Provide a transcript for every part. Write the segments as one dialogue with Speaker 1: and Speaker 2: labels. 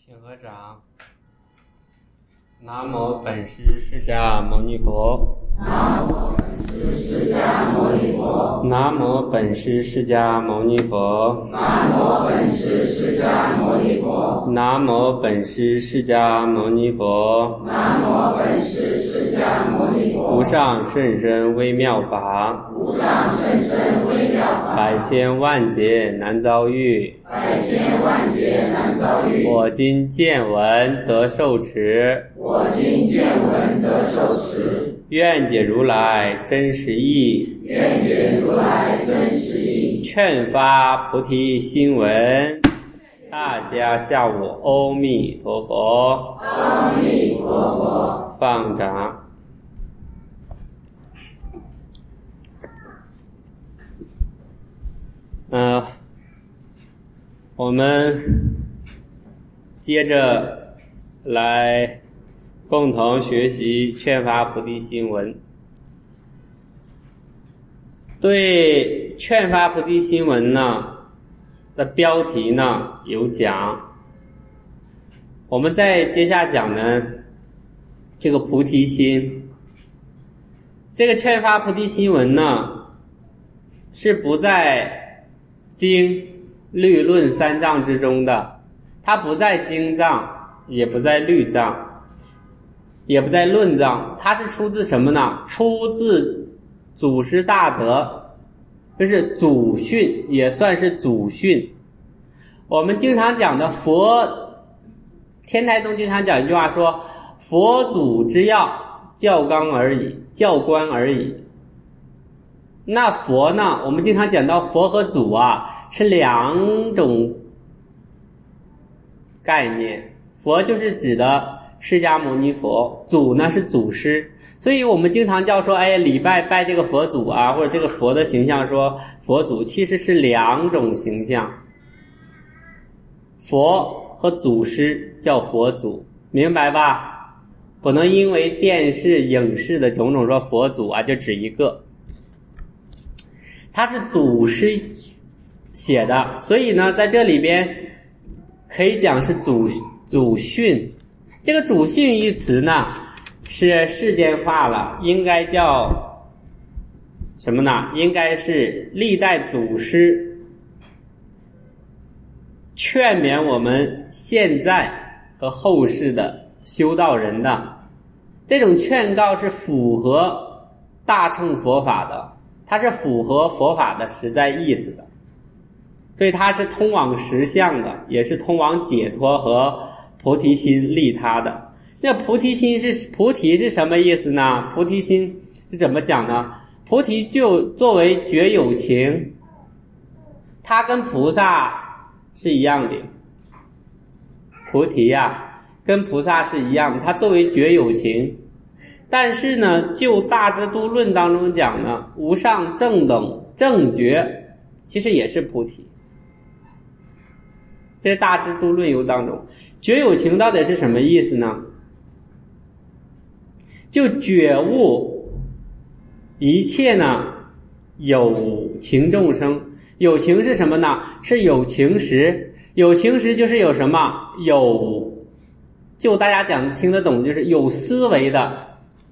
Speaker 1: 请合掌。南无本师释迦牟尼佛。
Speaker 2: 南无本师释迦牟尼佛。
Speaker 1: 南无本师释迦牟尼佛。
Speaker 2: 南无本师释迦牟尼佛。
Speaker 1: 南无本师释迦牟尼佛。
Speaker 2: 南无本师释迦牟尼佛。
Speaker 1: 无上甚深微妙法，
Speaker 2: 无上甚深微妙法，
Speaker 1: 百千万劫难遭遇，
Speaker 2: 百千万劫难遭遇。
Speaker 1: 我今见闻得受持，
Speaker 2: 我今见闻得受持，
Speaker 1: 愿解如来真实义，
Speaker 2: 愿解如来真实义。
Speaker 1: 劝发菩提心闻，大家下午阿弥陀佛。
Speaker 2: 阿弥陀佛。
Speaker 1: 放掌。我们接着来共同学习劝发菩提心文。对劝发菩提心文呢的标题呢有讲，我们在接下讲呢这个菩提心，这个劝发菩提心文呢是不在经律论三藏之中的，它不在经藏，也不在律藏，也不在论藏，它是出自什么呢？出自祖师大德，就是祖训，也算是祖训。我们经常讲的天台宗经常讲一句话说，佛祖之要，教纲而已，教官而已。那佛呢，我们经常讲到佛和祖啊是两种概念，佛就是指的释迦牟尼佛，祖呢是祖师，所以我们经常叫说礼拜这个佛祖啊，或者这个佛的形象说佛祖，其实是两种形象，佛和祖师叫佛祖，明白吧？不能因为电视影视的种种说佛祖啊就只一个，它是祖师写的，所以呢在这里边可以讲是祖训。这个祖训一词呢是世间化了，应该叫什么呢？应该是历代祖师劝勉我们现在和后世的修道人的，这种劝告是符合大乘佛法的，它是符合佛法的实在意思的，所以它是通往实相的，也是通往解脱和菩提心利他的。那菩提是什么意思呢？菩提心是怎么讲呢？菩提就作为觉有情，它跟菩萨是一样的，菩提跟菩萨是一样的，它作为觉有情。但是呢就大智度论当中讲呢，无上正等正觉其实也是菩提。这大智度论游当中，觉有情到底是什么意思呢？就觉悟一切呢有情众生。有情是什么呢？是有情识。有情识就是有什么？就大家讲听得懂，就是有思维的，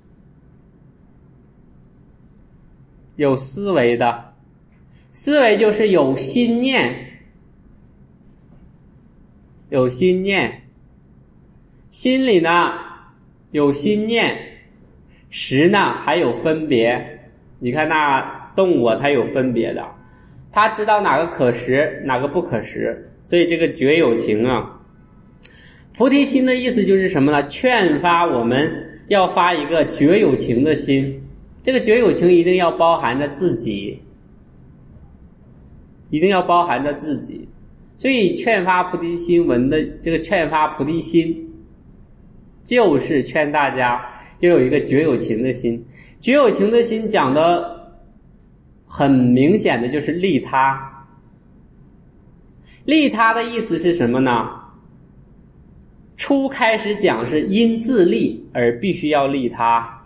Speaker 1: 有思维的。思维就是有心念，有心念，心里呢有心念，识呢还有分别。你看那动物它有分别的，它知道哪个可识哪个不可识，所以这个觉有情啊。菩提心的意思就是什么呢？劝发我们要发一个觉有情的心，这个觉有情一定要包含着自己，一定要包含着自己。所以劝发菩提心文的这个劝发菩提心，就是劝大家要有一个觉有情的心。觉有情的心讲的很明显的就是利他。利他的意思是什么呢？初开始讲是因自利而必须要利他，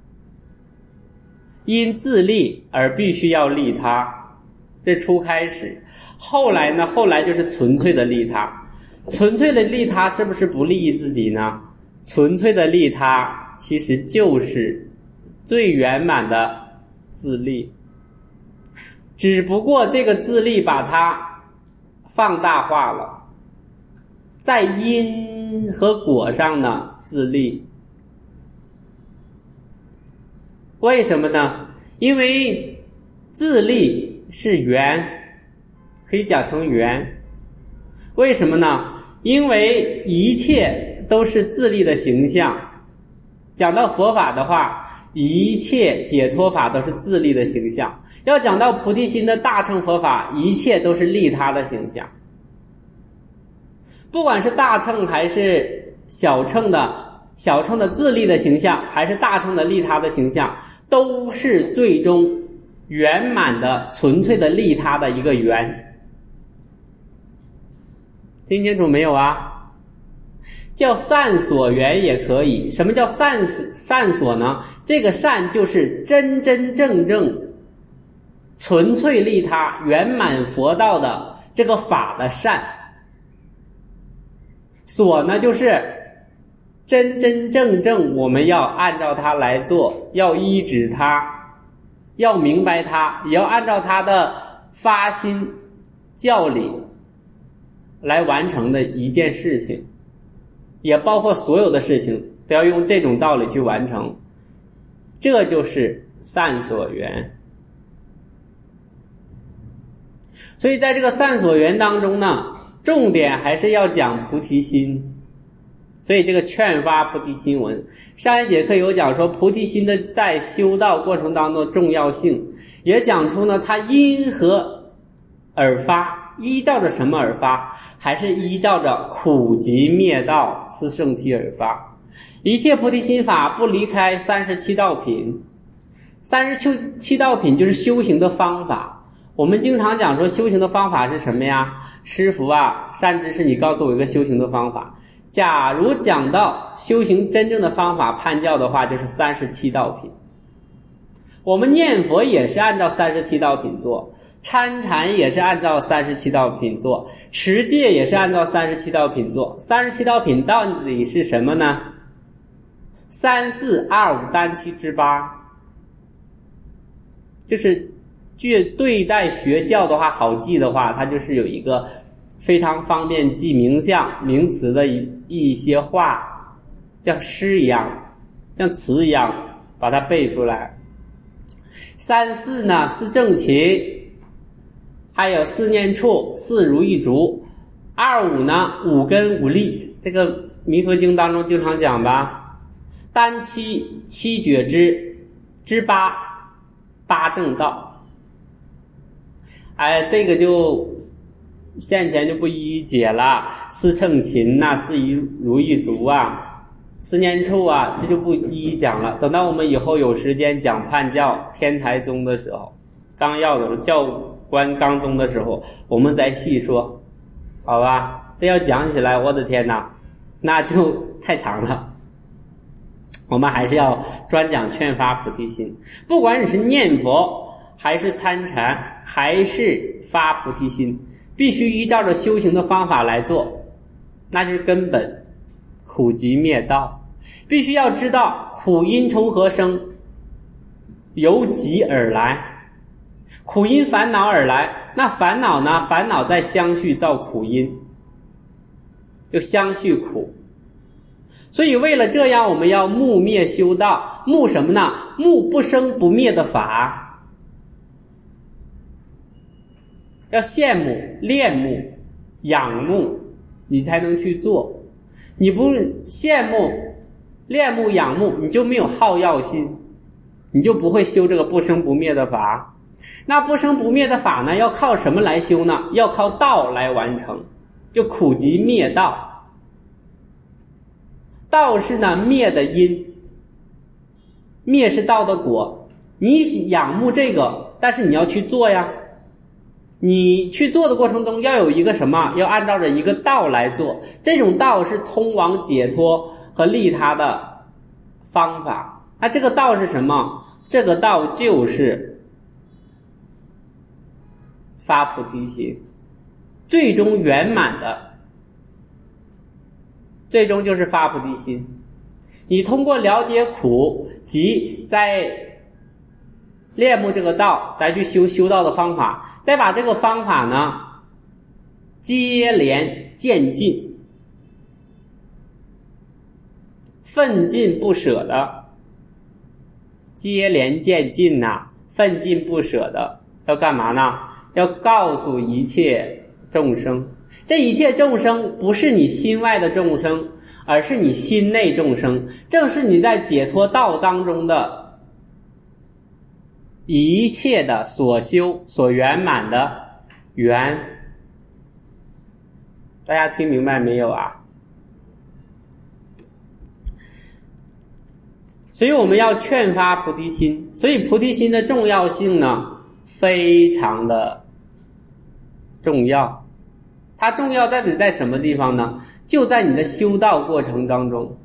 Speaker 1: 因自利而必须要利他，这初开始。后来呢？后来就是纯粹的利他。 纯粹的利他是不是不利于自己呢？纯粹的利他其实就是最圆满的自利，只不过这个自利把它放大化了，在因和果上呢自利。为什么呢？因为自利是缘，可以讲成缘。为什么呢？因为一切都是自利的形象。讲到佛法的话，一切解脱法都是自利的形象。要讲到菩提心的大乘佛法，一切都是利他的形象。不管是大乘还是小乘的自利的形象，还是大乘的利他的形象，都是最终圆满的纯粹的利他的一个缘。听清楚没有啊？叫善所缘也可以。什么叫善所呢？这个善就是真真正正纯粹利他圆满佛道的这个法的善。所呢就是真真正正我们要按照它来做，要依止它，要明白它，也要按照它的发心教理来完成的一件事情，也包括所有的事情都要用这种道理去完成，这就是善所缘。所以在这个善所缘当中呢，重点还是要讲菩提心。所以这个劝发菩提心文，上一节课有讲说菩提心的在修道过程当中的重要性，也讲出呢它因何而发，依照着什么而发，还是依照着苦集灭道四圣谛而发。一切菩提心法不离开37道品，37道品就是修行的方法。我们经常讲说修行的方法是什么呀？师父啊，善知识你告诉我一个修行的方法。假如讲到修行真正的方法判教的话，就是37道品。我们念佛也是按照37道品做，参禅也是按照37道品做，持戒也是按照37道品做。37道品到底是什么呢？3、4、2、5、单七之八，就是对待学教的话好记的话，它就是有一个非常方便记名相名词的一些话，像诗一样，像词一样把它背出来。3、4呢4正勤，还有4念处4如意足，2、5呢5根5力，这个弥陀经当中经常讲吧。单七7觉之八8正道。这个就现前就不一一解了，4称勤呐，4如意足啊，4念处啊，这就不一一讲了。等到我们以后有时间讲判教天台宗的时候，纲要的时候，教官纲宗的时候，我们再细说，好吧？这要讲起来，我的天哪，那就太长了。我们还是要专讲劝发菩提心，不管你是念佛还是参禅还是发菩提心，必须依照着修行的方法来做，那就是根本苦集灭道。必须要知道苦因从何生，由集而来，苦因烦恼而来，那烦恼呢？烦恼在相续造苦因，就相续苦。所以为了这样，我们要慕灭修道。慕什么呢？慕不生不灭的法，要羡慕恋慕仰慕，你才能去做。你不羡慕恋慕仰慕，你就没有好药心，你就不会修这个不生不灭的法。那不生不灭的法呢，要靠什么来修呢？要靠道来完成，就苦集灭道。道是呢灭的因，灭是道的果。你仰慕这个，但是你要去做呀。你去做的过程中要有一个什么？要按照着一个道来做。这种道是通往解脱和利他的方法。那这个道是什么？这个道就是发菩提心，最终圆满的最终就是发菩提心。你通过了解苦及在恋慕这个道，再去修道的方法，再把这个方法呢接连渐进，奋进不舍的，接连渐进奋进不舍的要干嘛呢？要告诉一切众生，这一切众生不是你心外的众生，而是你心内众生，正是你在解脱道当中的一切的所修所圆满的缘。大家听明白没有啊？所以我们要劝发菩提心，所以菩提心的重要性呢非常的重要。它重要在什么地方呢？就在你的修道过程当中。